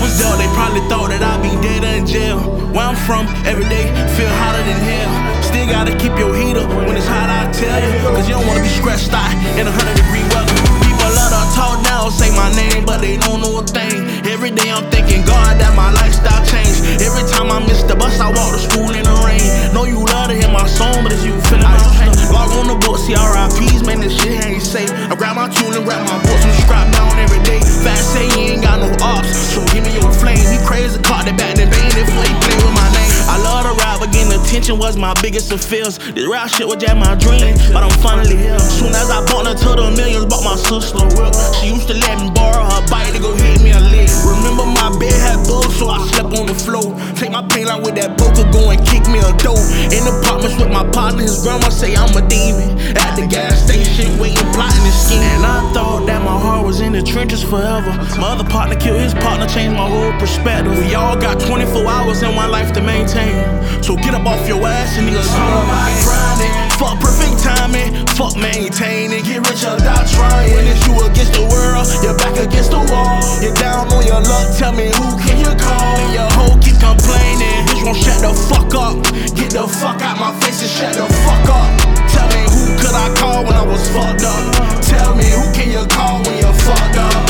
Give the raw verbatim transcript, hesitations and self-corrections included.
was dealt, they probably thought that I'd be dead or in jail. Where I'm from, every day feel hotter than hell. Still gotta keep your heat up when it's hot, I tell you. Cause you don't wanna be scratched out in a hundred degree weather. People love to talk down, say my name, but they don't know a thing. Every day I'm thanking God that my lifestyle changed. Every time I miss the bus, I walk to school in the rain. Know you love to hear my song, but it's you feeling my pain. Log on the book, see R I Ps, man, this shit ain't safe. I grab my tool and grab my books and strap down every day. Fast say you ain't got no ops, so give me your flame. He crazy, caught the back, then bang, before he play with my name. I love to rap, but getting attention was my biggest of fears. This rap shit was just my dream, but I'm finally here. Soon as I bought her to the millions, bought my sister a whip. She used to let me borrow her bike to go hit me a lick. Remember my bed had bugs, so I slept on the floor. Take my pain out with that boca, go and kick me a dough. In apartments with my partner, his grandma say I'm a demon. At the gas station, waiting, plotting and scheming. And I thought that my heart was in the trenches forever. My other partner killed his partner, changed my whole perspective. We all got twenty-four hours in one life to maintain. So get up off your ass and niggas all about grinding. Fuck perfect timing, fuck maintaining. Get rich or die trying. If you against the world, you're back against the wall. You're down on your luck, tell me who can you call? And your hoe keep complaining, bitch won't shut the fuck up. Get the fuck out my face and shut the fuck up. Tell me who could I call when I was fucked up? Tell me who can you call when you're fucked up?